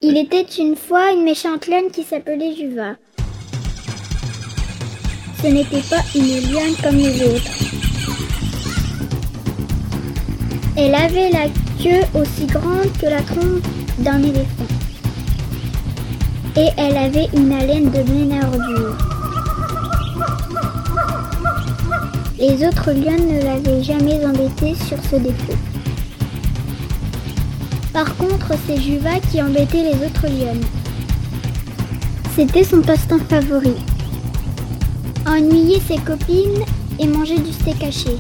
Il était une fois une méchante lionne qui s'appelait Juva. Ce n'était pas une lionne comme les autres. Elle avait la queue aussi grande que la trompe d'un éléphant. Et elle avait une haleine de laine dure. Les autres lionnes ne l'avaient jamais embêtée sur ce défaut. Par contre, c'est Juva qui embêtait les autres lionnes. C'était son passe-temps favori. Ennuyer ses copines et manger du steak haché.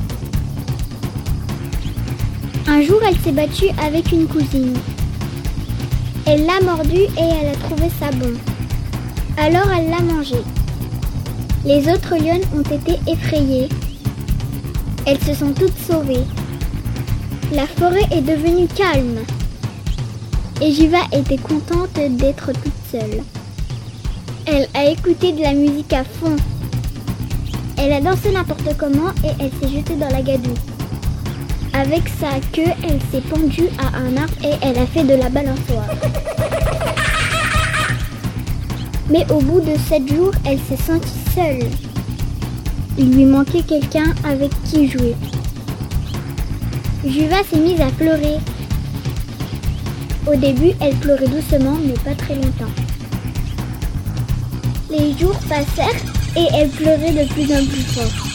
Un jour, elle s'est battue avec une cousine. Elle l'a mordu et elle a trouvé ça bon. Alors elle l'a mangé. Les autres lionnes ont été effrayées. Elles se sont toutes sauvées. La forêt est devenue calme. Et Juva était contente d'être toute seule. Elle a écouté de la musique à fond. Elle a dansé n'importe comment et elle s'est jetée dans la gadoue. Avec sa queue, elle s'est pendue à un arbre et elle a fait de la balançoire. Mais au bout de 7 jours, elle s'est sentie seule. Il lui manquait quelqu'un avec qui jouer. Juva s'est mise à pleurer. Au début, elle pleurait doucement, mais pas très longtemps. Les jours passèrent et elle pleurait de plus en plus fort.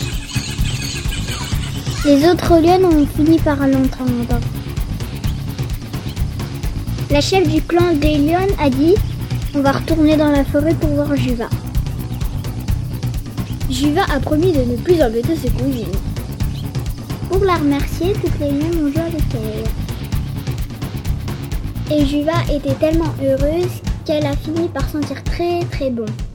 Les autres lionnes ont fini par l'entendre. La chef du clan des lionnes a dit « On va retourner dans la forêt pour voir Juva ». Juva a promis de ne plus embêter ses cousines. Pour la remercier, toutes les lionnes ont joué avec elle. Et Juva était tellement heureuse qu'elle a fini par sentir très très bon.